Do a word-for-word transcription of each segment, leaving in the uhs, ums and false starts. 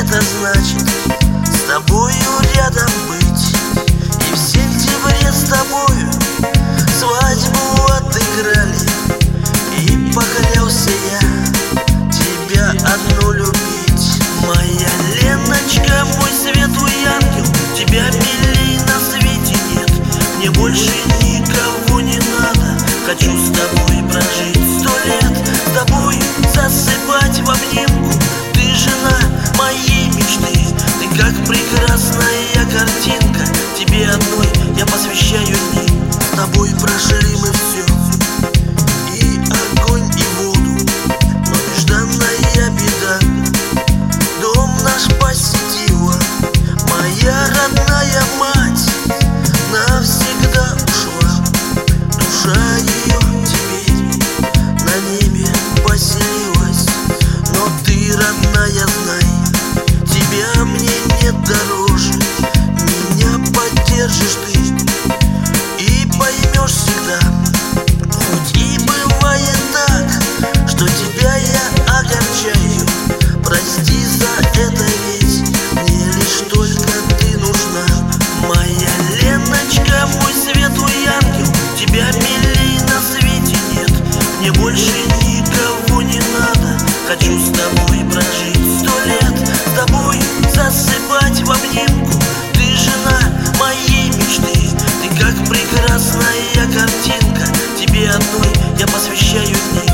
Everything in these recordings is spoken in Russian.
это значит с тобою рядом быть. И в сентябре с тобою свадьбу отыграли, и поклялся я тебя одну любить. Моя Леночка, мой светлый ангел, тебя милей на свете нет. Мне больше никого не надо, хочу с тобой прожить сто лет, с тобой засыпать в обнимку. Ты жена моей мечты, ты как прекрасная картинка. Тебе одной я посвящаю дни, с тобой прошли мы все, и огонь, и воду, но нежданная беда. Дом наш посетила моя родная мать, навсегда ушла. Душа ее теперь на небе поселилась. Но ты, родная, знай, тебя мне нет дороже. Меня поддержишь ты и поймешь всегда. Хоть и бывает так, что тебя я огорчаю, прости за это, ведь мне лишь только ты нужна. Моя Леночка, мой светлый ангел, тебя милей на свете нет. Мне больше никого не надо, хочу с тобой прожить сто лет, с тобой засыпать в обнимку. Ты жена моей мечты, ты как прекрасная картинка. Тебе одной я посвящаю дни.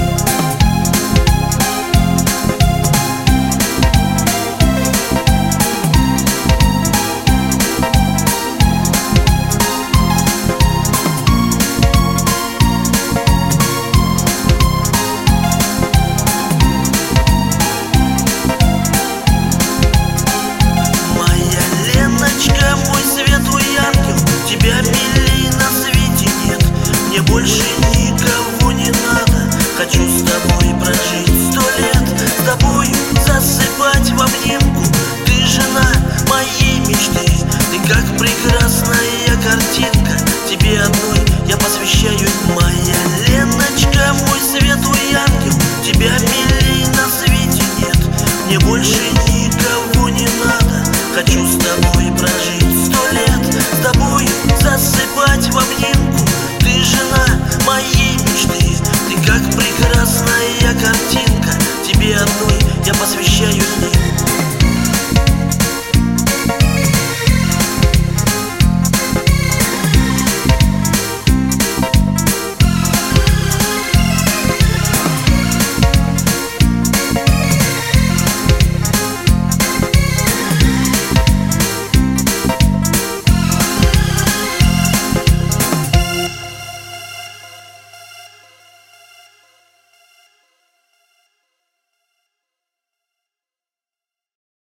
Мой светлый ангел, тебя милей на свете нет. Мне больше никого не надо, хочу с тобой прожить сто лет, с тобой засыпать в обнимку. Ты жена моей мечты, ты как прекрасная картинка. Тебе одной я посвящаю. Моя Леночка, мой светлый ангел, тебя милей на свете нет. Мне больше никого не надо, хочу с тобой прожить сто лет, с тобой засыпать в обнимку. Ты жена моей мечты, ты как прекрасная картинка. Тебе одной я посвящаю.